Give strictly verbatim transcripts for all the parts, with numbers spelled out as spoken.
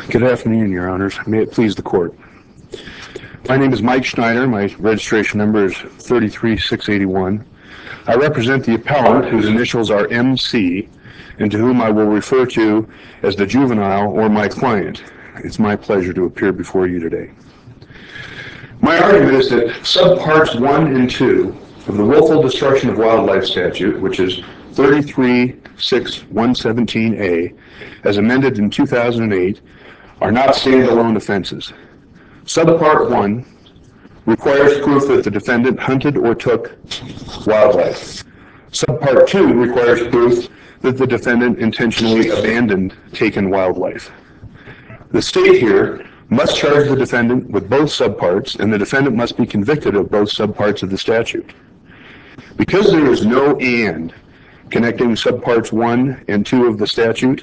Good afternoon, Your Honors. May it please the Court. My name is Mike Schneider. My registration number is thirty-three six eighty-one. I represent the appellant, whose initials are M C, and to whom I will refer to as the juvenile or my client. It's my pleasure to appear before you today. My argument is that subparts one and two of the willful destruction of wildlife statute, which is thirty-three six one seventeen A, as amended in two thousand eight, are not standalone offenses. Subpart one requires proof that the defendant hunted or took wildlife. Subpart two requires proof that the defendant intentionally abandoned taken wildlife. The state here must charge the defendant with both subparts, and the defendant must be convicted of both subparts of the statute. Because there is no and connecting subparts one and two of the statute,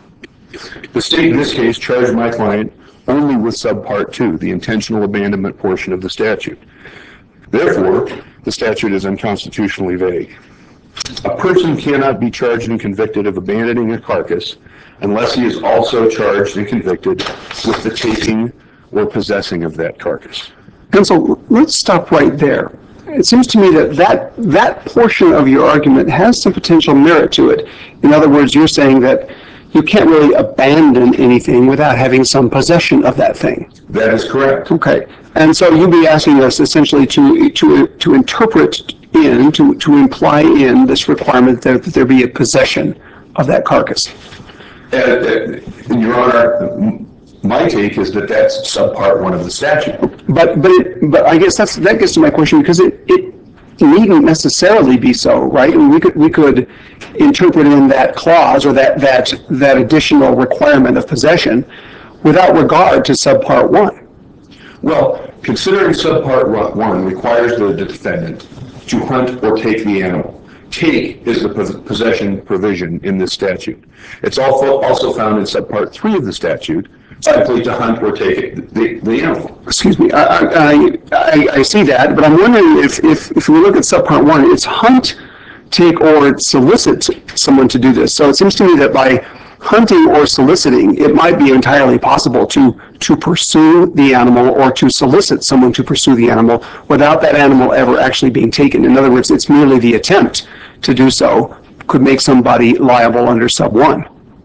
the state in this case charged my client only with subpart two, the intentional abandonment portion of the statute. Therefore, the statute is unconstitutionally vague. A person cannot be charged and convicted of abandoning a carcass unless he is also charged and convicted with the taking or possessing of that carcass. Counsel, let's stop right there. It seems to me that, that that portion of your argument has some potential merit to it. In other words, you're saying that you can't really abandon anything without having some possession of that thing. That is correct. Okay. And so you'd be asking us essentially to to to interpret in, to, to imply in this requirement that, that there be a possession of that carcass. Uh, uh, Your Honor, my take is that that's subpart one of the statute. But but it, but I guess that's that gets to my question, because it, it needn't necessarily be so, right? I mean, we could we could interpret in that clause or that that that additional requirement of possession without regard to subpart one. Well, considering subpart one requires the defendant to hunt or take the animal. Take is the possession provision in this statute. It's also also found in subpart three of the statute, simply to hunt or take the, the animal. Excuse me, I, I, I, I see that, but I'm wondering if, if, if we look at subpart one, it's hunt, take, or solicit someone to do this. So it seems to me that by hunting or soliciting, it might be entirely possible to, to pursue the animal or to solicit someone to pursue the animal without that animal ever actually being taken. In other words, it's merely the attempt to do so could make somebody liable under sub one.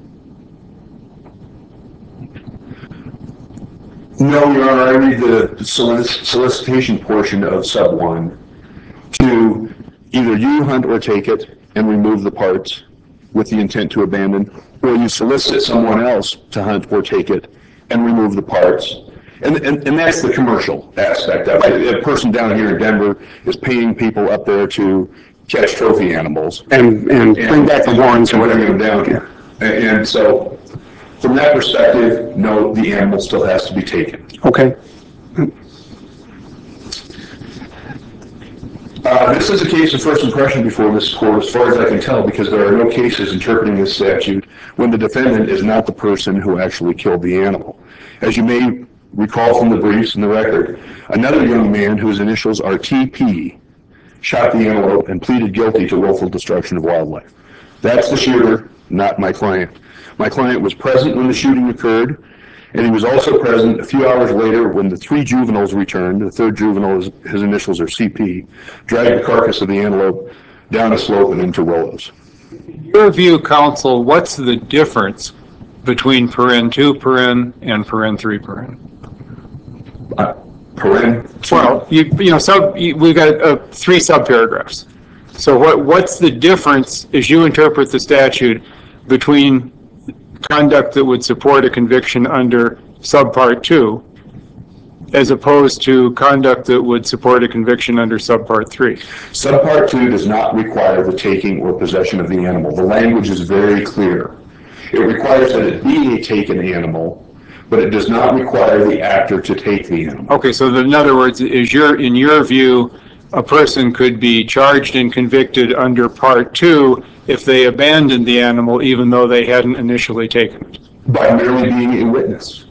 No, Your Honor, I read the solic solicitation portion of sub one to either you hunt or take it and remove the parts with the intent to abandon, or you solicit someone else to hunt or take it and remove the parts. And, and, and that's the commercial aspect of it. A person down here in Denver is paying people up there to catch trophy animals. And, and, and bring back the horns or whatever. Them down here. And, and so, from that perspective, no, the animal still has to be taken. Okay. Uh, this is a case of first impression before this court, as far as I can tell, because there are no cases interpreting this statute when the defendant is not the person who actually killed the animal. As you may recall from the briefs and the record, another young man whose initials are T P shot the antelope and pleaded guilty to willful destruction of wildlife. That's the shooter, not my client. My client was present when the shooting occurred, and he was also present a few hours later when the three juveniles returned. The third juvenile, his, his initials are C P, dragged the carcass of the antelope down a slope and into willows. In your view, counsel, what's the difference between paren two paren and paren three paren? Uh, paren? Well, you, you know, sub, you, we've got uh, three subparagraphs. So what what's the difference, as you interpret the statute, between conduct that would support a conviction under subpart two as opposed to conduct that would support a conviction under subpart three? Subpart two does not require the taking or possession of the animal. The language is very clear. It requires that it be a taken animal, but it does not require the actor to take the animal. Okay, so in other words, is your, in your view, a person could be charged and convicted under part two if they abandoned the animal even though they hadn't initially taken it? By merely being a witness.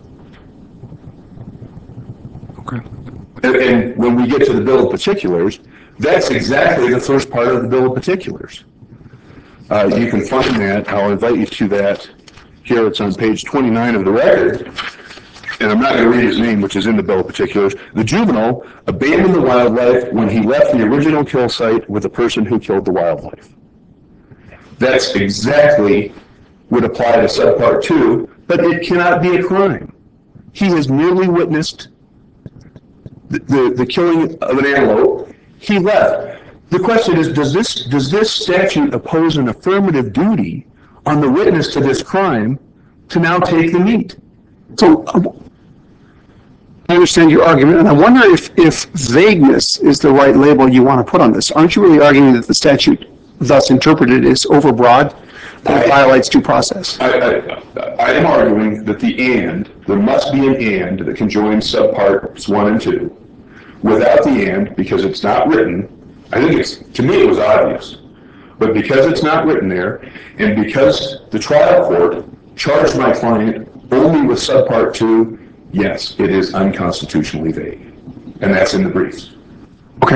Okay. And, and when we get to the bill of particulars, that's exactly the first part of the bill of particulars. Uh, you can find that. I'll invite you to that here, it's on page twenty-nine of the record, and I'm not going to read his name, which is in the bill of particulars. The juvenile abandoned the wildlife when he left the original kill site with the person who killed the wildlife. That's exactly would apply to subpart two, but it cannot be a crime. He has merely witnessed the, the, the killing of an antelope. He left. The question is, does this, does this statute impose an affirmative duty on the witness to this crime to now take the meat? So uh, I understand your argument, and I wonder if, if vagueness is the right label you want to put on this. Aren't you really arguing that the statute, thus interpreted, is overbroad and violates due process? I, I, I am arguing that the and, there must be an and that can join subparts one and two. Without the and, because it's not written, I think it's, to me it was obvious, but because it's not written there, and because the trial court charged my client only with subpart two, yes, it is unconstitutionally vague. And that's in the briefs. Okay.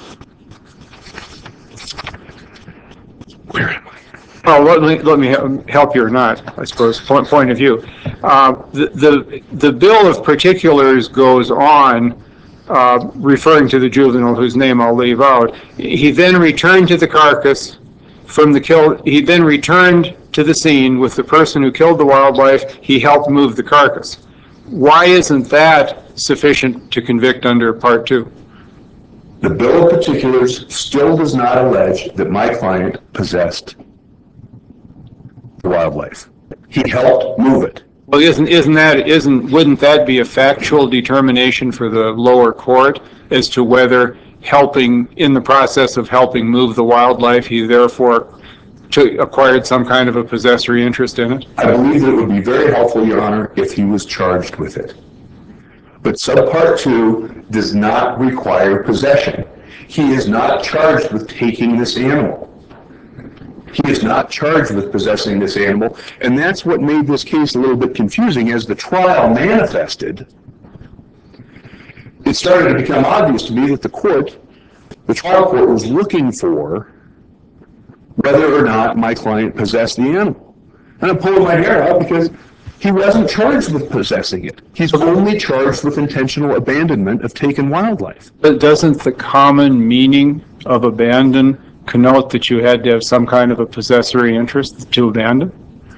Where am I? Well, let me, let me help you or not, I suppose, point, point of view. Uh, the, the, the bill of particulars goes on, uh, referring to the juvenile whose name I'll leave out. He then returned to the carcass from the kill, he then returned to the scene with the person who killed the wildlife. He helped move the carcass. Why isn't that sufficient to convict under part two? The bill of particulars still does not allege that my client possessed the wildlife. He helped move it. Well, isn't, isn't that, isn't, wouldn't that be a factual determination for the lower court as to whether helping, in the process of helping move the wildlife, he therefore to, acquired some kind of a possessory interest in it? I believe that it would be very helpful, Your Honor, if he was charged with it. But subpart two does not require possession. He is not charged with taking this animal. He is not charged with possessing this animal, and that's what made this case a little bit confusing. As the trial manifested, it started to become obvious to me that the court, the trial court, was looking for whether or not my client possessed the animal. And I'm pulling my hair out because he wasn't charged with possessing it. He's only charged with intentional abandonment of taken wildlife. But doesn't the common meaning of abandon connote that you had to have some kind of a possessory interest to abandon?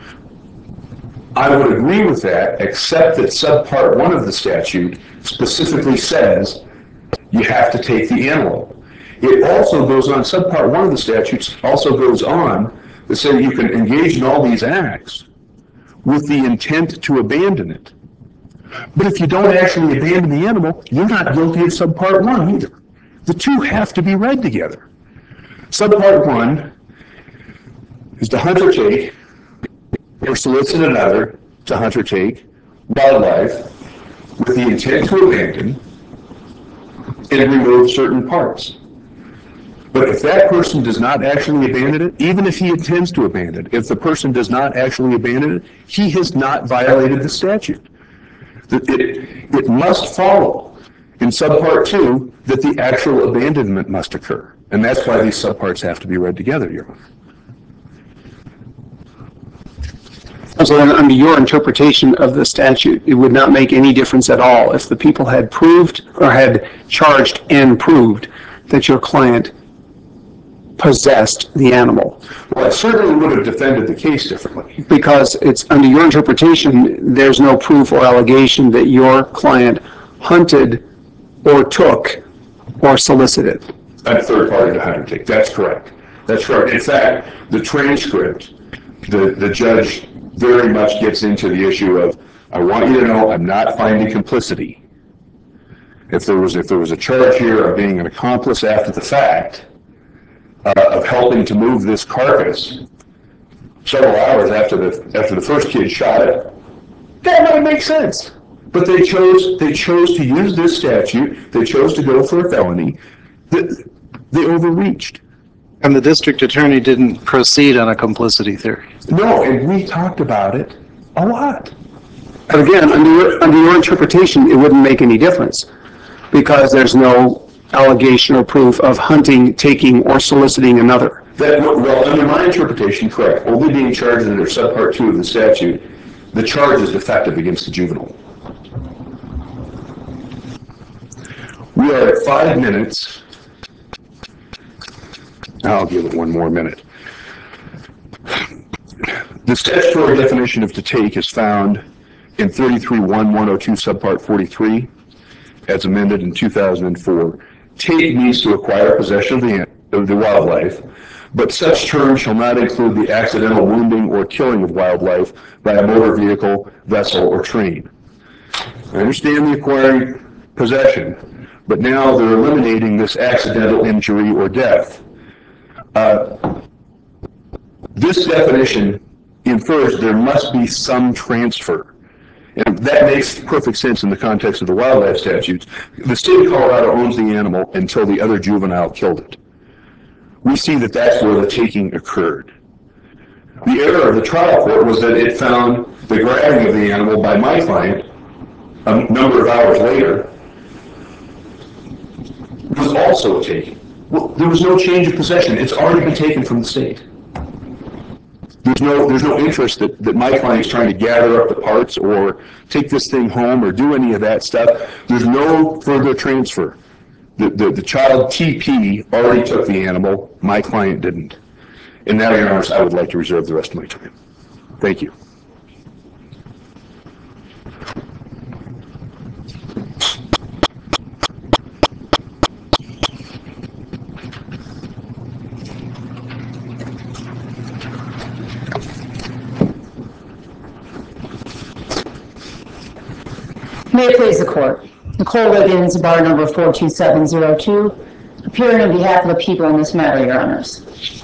I would agree with that, except that subpart one of the statute specifically says you have to take the animal. It also goes on, subpart one of the statutes also goes on to say you can engage in all these acts with the intent to abandon it. But if you don't actually abandon the animal, you're not guilty of subpart one either. The two have to be read together. Subpart one is to hunt or take, or solicit another to hunt or take wildlife with the intent to abandon and remove certain parts. But if that person does not actually abandon it, even if he intends to abandon it, if the person does not actually abandon it, he has not violated the statute. It, it, it must follow in subpart two that the actual abandonment must occur. And that's why these subparts have to be read together, Your Honor. So then, under your interpretation of the statute, it would not make any difference at all if the people had proved or had charged and proved that your client possessed the animal. Well, I certainly would have defended the case differently. Because it's, under your interpretation, there's no proof or allegation that your client hunted or took or solicited. A third party to hunt or take. That's correct. That's correct. In fact, the transcript, the, the judge very much gets into the issue of, I want you to know I'm not finding complicity. If there was, if there was a charge here of being an accomplice after the fact, uh, of helping to move this carcass several hours after the, after the first kid shot it, that might make sense. But they chose, they chose to use this statute, they chose to go for a felony, they, they overreached. And the district attorney didn't proceed on a complicity theory. No, and we talked about it a lot. But again, under your, under your interpretation, it wouldn't make any difference because there's no allegation or proof of hunting, taking, or soliciting another. That, well, under my interpretation, correct. Only being charged under subpart two of the statute the charge is defective against the juvenile. We are at five minutes. I'll give it one more minute. The statutory definition of to take is found in thirty-three one one oh two subpart forty-three, as amended in two thousand four. Take means to acquire possession of the, of the wildlife, but such term shall not include the accidental wounding or killing of wildlife by a motor vehicle, vessel, or train. I understand the acquiring possession, but now they're eliminating this accidental injury or death. Uh, this definition infers there must be some transfer. And that makes perfect sense in the context of the wildlife statutes. The state of Colorado owns the animal until the other juvenile killed it. We see that that's where the taking occurred. The error of the trial court was that it found the grabbing of the animal by my client a number of hours later was also a taking. Well, there was no change of possession. It's already been taken from the state. There's no, there's no interest that, that my client's trying to gather up the parts or take this thing home or do any of that stuff. There's no further transfer. The, the, the child T P already took the animal. My client didn't. And now, Your Honors, I would like to reserve the rest of my time. Thank you. May it please the Court. Nicole Wiggins, bar number four two seven zero two, appearing on behalf of the people in this matter, Your Honors.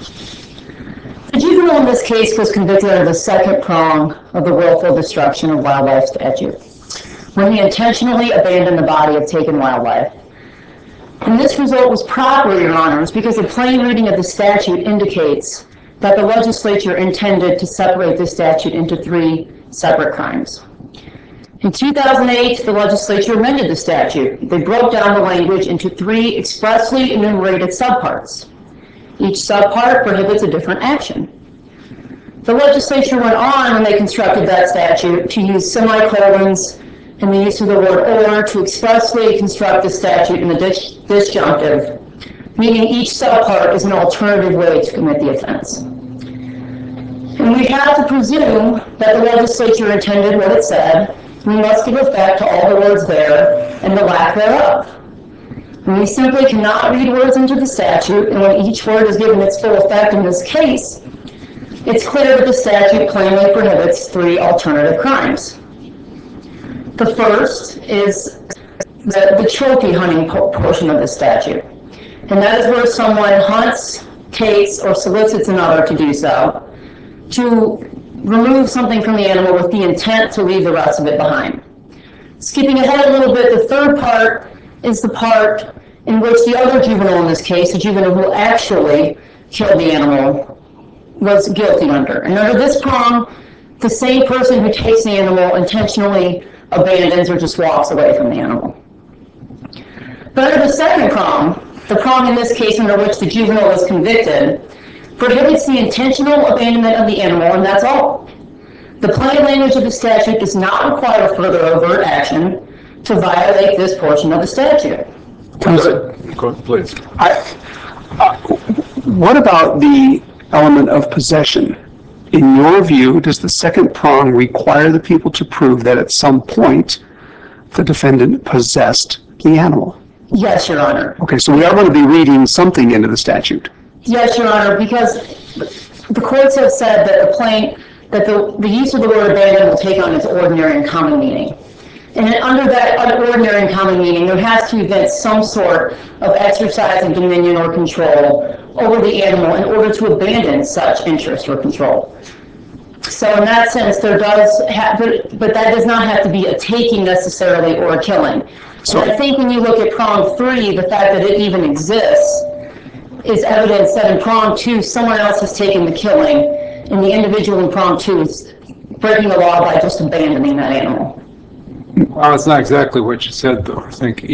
The juvenile in this case was convicted under the second prong of the willful destruction of wildlife statute, when he intentionally abandoned the body of taken wildlife. And this result was proper, Your Honors, because the plain reading of the statute indicates that the legislature intended to separate the statute into three separate crimes. In two thousand eight, the legislature amended the statute. They broke down the language into three expressly enumerated subparts. Each subpart prohibits a different action. The legislature went on, when they constructed that statute, to use semicolons and the use of the word or to expressly construct the statute in the dis- disjunctive, meaning each subpart is an alternative way to commit the offense. And we have to presume that the legislature intended what it said. We must give effect to all the words there and the lack thereof. And we simply cannot read words into the statute, and when each word is given its full effect in this case, it's clear that the statute plainly prohibits three alternative crimes. The first is the, the trophy hunting po- portion of the statute. And that is where someone hunts, takes, or solicits another to do so, to remove something from the animal with the intent to leave the rest of it behind. Skipping ahead a little bit, the third part is the part in which the other juvenile in this case, the juvenile who actually killed the animal, was guilty under. And under this prong, the same person who takes the animal intentionally abandons or just walks away from the animal. But under the second prong, the prong in this case under which the juvenile was convicted, prohibits the intentional abandonment of the animal, and that's all. The plain language of the statute does not require further overt action to violate this portion of the statute. Go ahead. Go ahead, please. I, uh, what about the element of possession? In your view, does the second prong require the people to prove that at some point the defendant possessed the animal? Yes, Your Honor. Okay, so we are going to be reading something into the statute. Yes, Your Honor, because the courts have said that the plain, that the, the use of the word abandon will take on its ordinary and common meaning. And under that ordinary and common meaning, there has to be some sort of exercise of dominion or control over the animal in order to abandon such interest or control. So in that sense, there does have, but, but that does not have to be a taking necessarily or a killing. So and I think when you look at prong three, the fact that it even exists is evidence that in prong two, someone else has taken the killing, and the individual in prong two is breaking the law by just abandoning that animal. Well, that's not exactly what you said, though. I think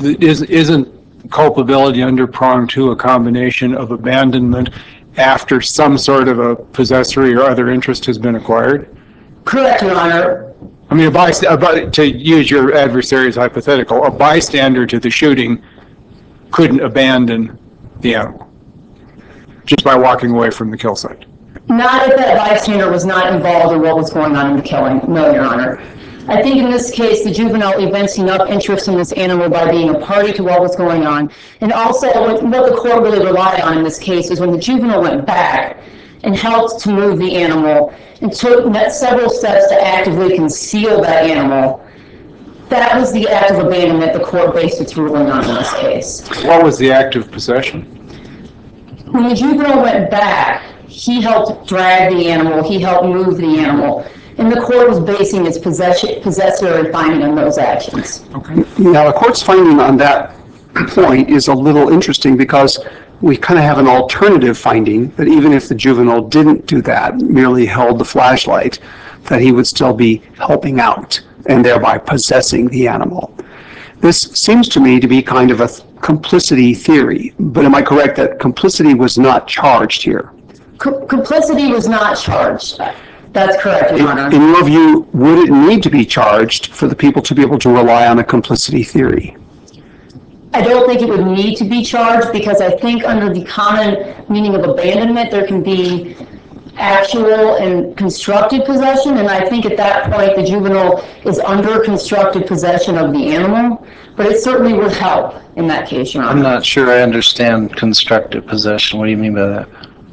isn't culpability under prong two a combination of abandonment after some sort of a possessory or other interest has been acquired? Correct, Your Honor. I mean, a bystander, to use your adversary's hypothetical, a bystander to the shooting couldn't abandon the animal just by walking away from the kill site. Not if that bystander was not involved in what was going on in the killing. No, Your Honor. I think in this case, the juvenile evinced enough interest in this animal by being a party to what was going on. And also, what the court really relied on in this case is when the juvenile went back and helped to move the animal and took several steps to actively conceal that animal. That was the act of abandonment the court based its ruling on in this case. What was the act of possession? When the juvenile went back, he helped drag the animal, he helped move the animal, and the court was basing its possession, possessory finding on those actions. Okay. Now, the court's finding on that point is a little interesting because we kind of have an alternative finding that even if the juvenile didn't do that, merely held the flashlight, that he would still be helping out and thereby possessing the animal. This seems to me to be kind of a complicity theory, but am I correct that complicity was not charged here? C- complicity was not charged. That's correct, Your Honor. In your view, would it need to be charged for the people to be able to rely on a complicity theory? I don't think it would need to be charged because I think under the common meaning of abandonment, there can be actual and constructive possession, and I think at that point the juvenile is under constructive possession of the animal, but it certainly would help in that case, Your Honor. I'm not sure I understand constructive possession. What do you mean by that?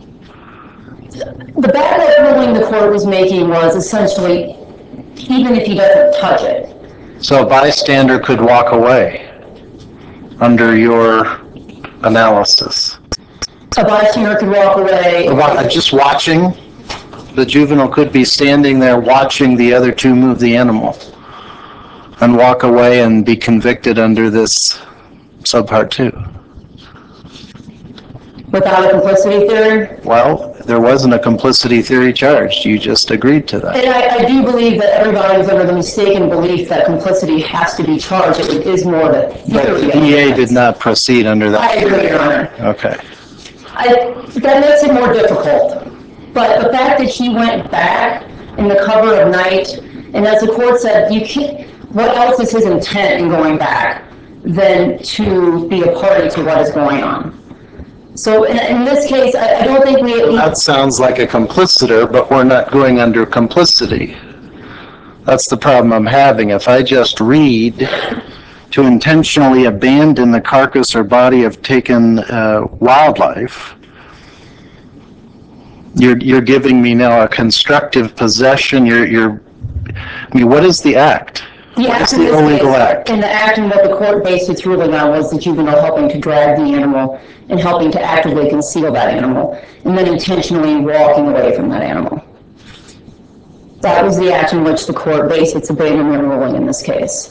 The backup ruling the court was making was essentially, even if he doesn't touch it. So a bystander could walk away under your analysis. A bystander could walk away. Just watching, the juvenile could be standing there watching the other two move the animal and walk away and be convicted under this subpart two. Without a complicity theory? Well, there wasn't a complicity theory charged. You just agreed to that. And I, I do believe that everybody is under the mistaken belief that complicity has to be charged. It is more the theory. But the D A did not proceed under that. I agree, Your Honor. Okay. I, that makes it more difficult. But the fact that he went back in the cover of night, and as the court said, you can't, what else is his intent in going back than to be a party to what is going on? So in, in this case, I, I don't think we... That sounds like a complicitor, but we're not going under complicity. That's the problem I'm having. If I just read to intentionally abandon the carcass or body of taken uh, wildlife, you're you're giving me now a constructive possession. You're you're. I mean, what is the act? The What act is in the this illegal case, act? and the act in what the court based its ruling on was the juvenile helping to drag the animal and helping to actively conceal that animal, and then intentionally walking away from that animal. That was the act in which the court based its abandonment ruling in this case.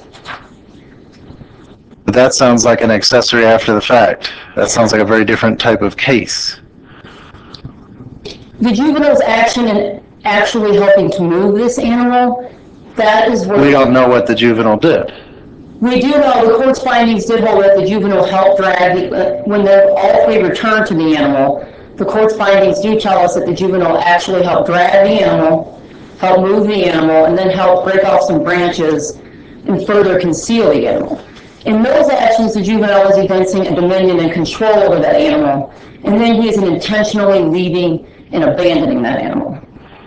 But that sounds like an accessory after the fact. That sounds like a very different type of case. The juvenile's action in actually helping to move this animal, that is what... We don't know what the juvenile did. We do know the court's findings did hold that the juvenile helped drag, the, when they all three returned to the animal, the court's findings do tell us that the juvenile actually helped drag the animal, helped move the animal, and then helped break off some branches and further conceal the animal. In those actions, the juvenile is evincing a dominion and control over that animal, and then he is intentionally leaving and abandoning that animal.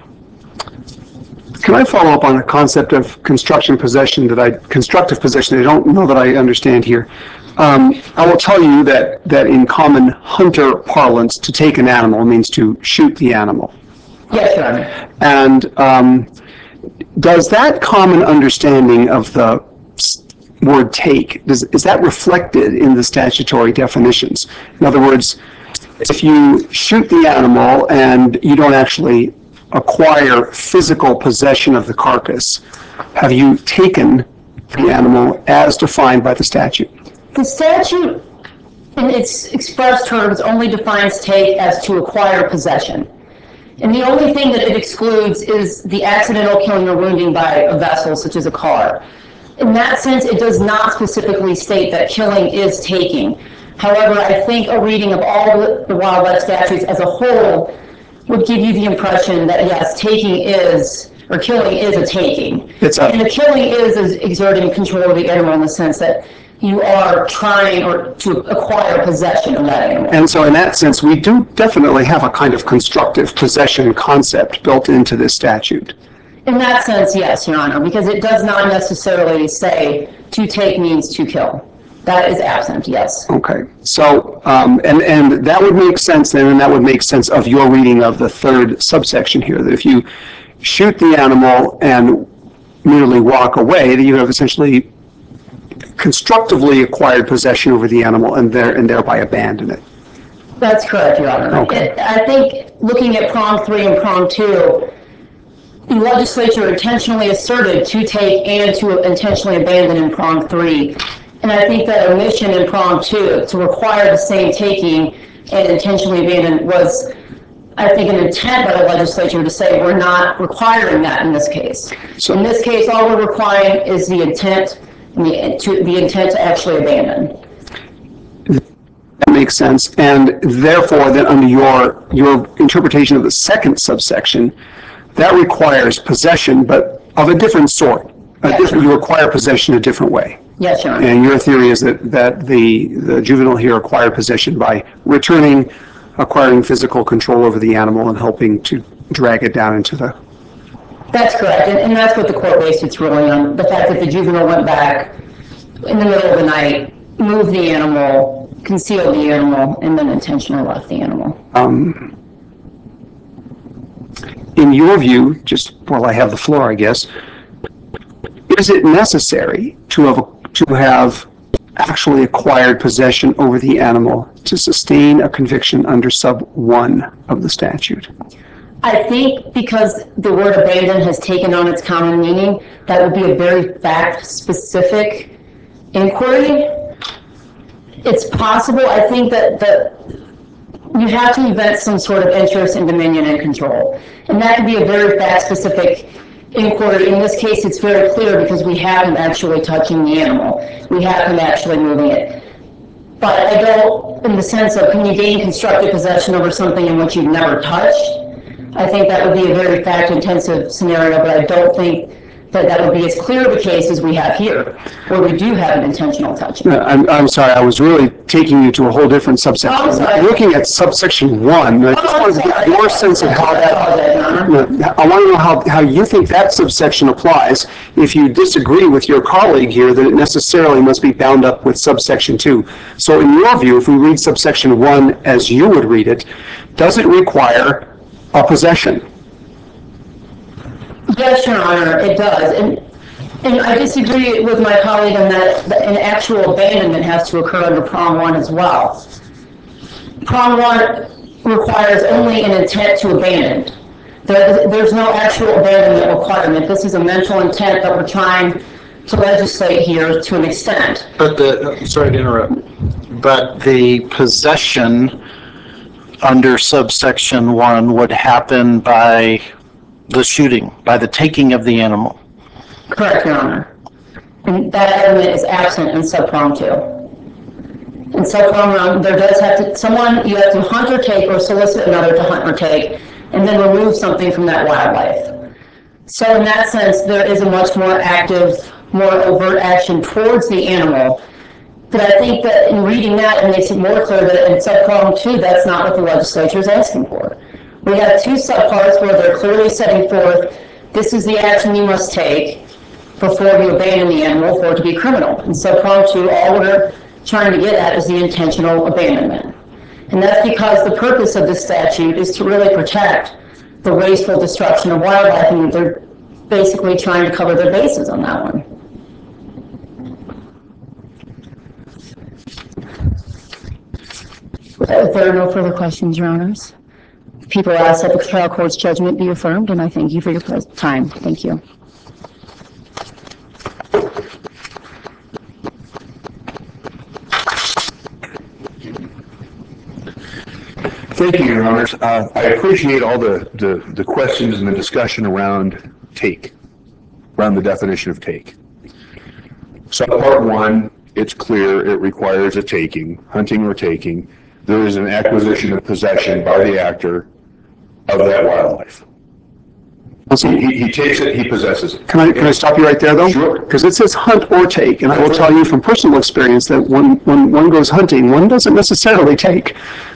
Can I follow up on a concept of construction possession that I, constructive possession, I don't know that I understand here. Um, I will tell you that, that in common hunter parlance, to take an animal means to shoot the animal. Yes, Your Honor. And um, does that common understanding of the word take, does, is that reflected in the statutory definitions? In other words, if you shoot the animal and you don't actually acquire physical possession of the carcass, have you taken the animal as defined by the statute? The statute, in its express terms, only defines take as to acquire possession. And the only thing that it excludes is the accidental killing or wounding by a vessel, such as a car. In that sense, it does not specifically state that killing is taking. However, I think a reading of all the wildlife statutes as a whole would give you the impression that, yes, taking is or killing is a taking. It's a- And the killing is, is exerting control of the animal in the sense that you are trying or to acquire possession of that animal. And so in that sense, we do definitely have a kind of constructive possession concept built into this statute. In that sense, yes, Your Honor, because it does not necessarily say to take means to kill. That is absent, yes. Okay, so, um, and, and that would make sense then, and that would make sense of your reading of the third subsection here, that if you shoot the animal and merely walk away, that you have essentially constructively acquired possession over the animal and there, and thereby abandon it. That's correct, Your Honor. Okay. It- I think looking at prong three and prong two, the legislature intentionally asserted to take and to intentionally abandon in prong three. And I think that omission in prong two to require the same taking and intentionally abandon was, I think, an intent by the legislature to say we're not requiring that in this case. So- In this case, all we're requiring is the intent, and the, to, the intent to actually abandon. That makes sense, and therefore, then under your, your interpretation of the second subsection, that requires possession, but of a different sort. A Yes. different, you require possession a different way. Yes, Your Honor. And your theory is that, that the, the juvenile here acquired possession by returning, acquiring physical control over the animal and helping to drag it down into the, That's correct, and, and that's what the court based its ruling on, the fact that the juvenile went back in the middle of the night, moved the animal, concealed the animal, and then intentionally left the animal. in your view, just while I have the floor, I guess, is it necessary to have, to have actually acquired possession over the animal to sustain a conviction under sub one of the statute? I think because the word abandon has taken on its common meaning, that would be a very fact-specific inquiry. It's possible, I think that, that you have to event some sort of interest in dominion and control. And that could be a very fact-specific inquiry. In this case, it's very clear because we have him actually touching the animal. We have him actually moving it. But I don't, in the sense of, can you gain constructive possession over something in which you've never touched? I think that would be a very fact-intensive scenario, but I don't think that that would be as clear of a case as we have here, where we do have an intentional touching. Uh, I'm, I'm sorry, I was really taking you to a whole different subsection. Oh, I'm sorry. Looking at subsection one, I just Oh, I'm wanted to get sorry. your sense of how I that, apologize, Your Honor. I want to know how, how you think that subsection applies. If you disagree with your colleague here, that it necessarily must be bound up with subsection two. So in your view, if we read subsection one as you would read it, does it require a possession? Yes, Your Honor, it does. And, and I disagree with my colleague in that, that an actual abandonment has to occur under prong one as well. Prong one requires only an intent to abandon. There, there's no actual abandonment requirement. This is a mental intent that we're trying to legislate here to an extent. But the, sorry to interrupt, but the possession under subsection one would happen by the shooting, by the taking of the animal. Correct, Your Honor. And that element is absent in subprong two. In subprong one, there does have to, someone, you have to hunt or take or solicit another to hunt or take, and then remove something from that wildlife. So in that sense, there is a much more active, more overt action towards the animal. But I think that in reading that, it makes it more clear that in subprong two, that's not what the legislature is asking for. We have two subparts where they're clearly setting forth, this is the action you must take before you abandon the animal for it to be criminal. In subprong two, all we're trying to get at is the intentional abandonment. And that's because the purpose of this statute is to really protect the wasteful destruction of wildlife, and they're basically trying to cover their bases on that one. If there are no further questions, Your Honors, people ask that the trial court's judgment be affirmed, and I thank you for your time. Thank you. Thank you, Your Honors. Uh, I appreciate all the, the, the questions and the discussion around take, around the definition of take. So part one, it's clear it requires a taking, hunting or taking. There is an acquisition of possession by the actor of that wildlife. He, he takes it, he possesses it. Can I, can I stop you right there, though? Sure. Because it says hunt or take, and I will tell you from personal experience that when, when one goes hunting, one doesn't necessarily take.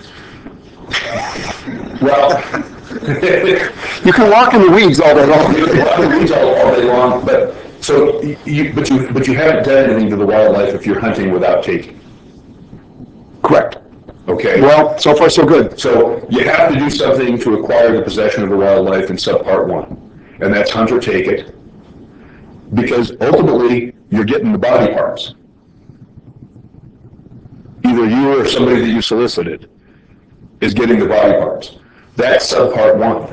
Well, You can walk in the weeds all day long. you can walk in the weeds all, all day long, but, so, you, but you, but you haven't done anything to the wildlife if you're hunting without taking, Correct. okay? Well, so far so good. So you have to do something to acquire the possession of the wildlife in subpart one, and that's hunt or take it, because ultimately, you're getting the body parts. Either you or somebody that you solicited is getting the body parts. That's subpart one.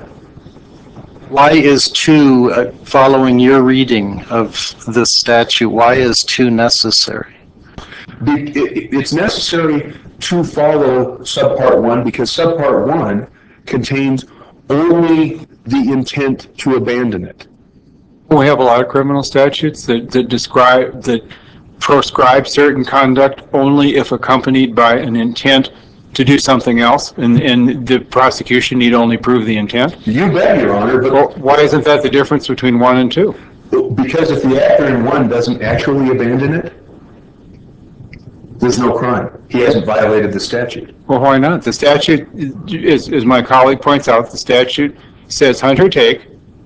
Why is two, uh, following your reading of this statute, why is two necessary? Be- it- It's necessary to follow subpart one because subpart one contains only the intent to abandon it. We have a lot of criminal statutes that, that describe, that proscribe certain conduct only if accompanied by an intent to do something else, and, and the prosecution need only prove the intent. You bet, Your Honor, Well, but why isn't that the difference between one and two? because if the actor in one doesn't actually abandon it, there's no crime. He hasn't violated the statute. Well, why not? The statute, as, as my colleague points out, the statute says hunt or take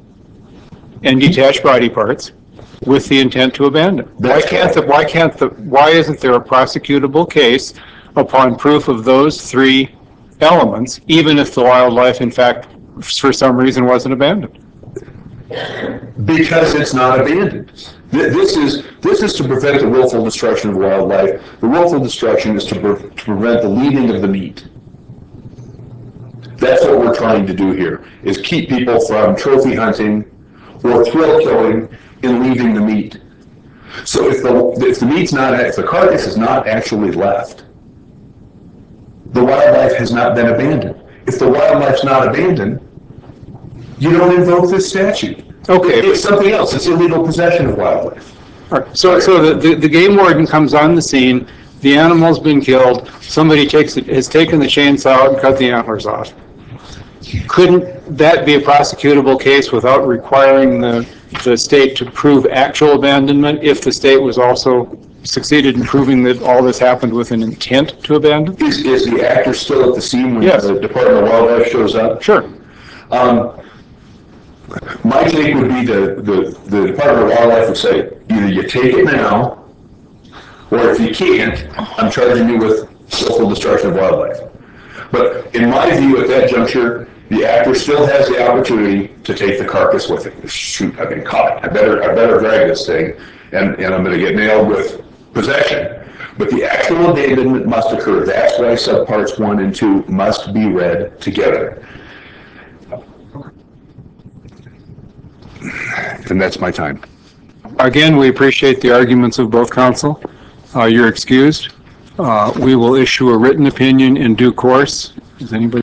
and detach body parts with the intent to abandon. Why can't the, why can't the, why isn't there a prosecutable case upon proof of those three elements, even if the wildlife, in fact, for some reason wasn't abandoned? Because it's not abandoned. Th- This is, this is to prevent the willful destruction of wildlife. The willful destruction is to, pre- to prevent the leaving of the meat. That's what we're trying to do here, is keep people from trophy hunting or thrill killing and leaving the meat. So if the, if the meat's not, if the carcass is not actually left, the wildlife has not been abandoned. If the wildlife's not abandoned, you don't invoke this statute. Okay. It's something else. It's illegal possession of wildlife. All right. So, so the, the, the game warden comes on the scene, the animal's been killed, somebody takes it, has taken the chainsaw out and cut the antlers off. Couldn't that be a prosecutable case without requiring the, the state to prove actual abandonment if the state was also succeeded in proving that all this happened with an intent to abandon? Is, is the actor still at the scene when Yes. the Department of Wildlife shows up? Sure. Um, my take would be the, the, the Department of Wildlife would say, either you take it now, or if you can't, I'm charging you with willful destruction of wildlife. But in my view, at that juncture, the actor still has the opportunity to take the carcass with him. Shoot, I've been caught. I better, I better drag this thing, and, and I'm going to get nailed with possession. But the actual abandonment must occur. That's why subparts one and two must be read together. And that's my time. Again, we appreciate the arguments of both counsel. Uh, you're excused. Uh, we will issue a written opinion in due course. Does anybody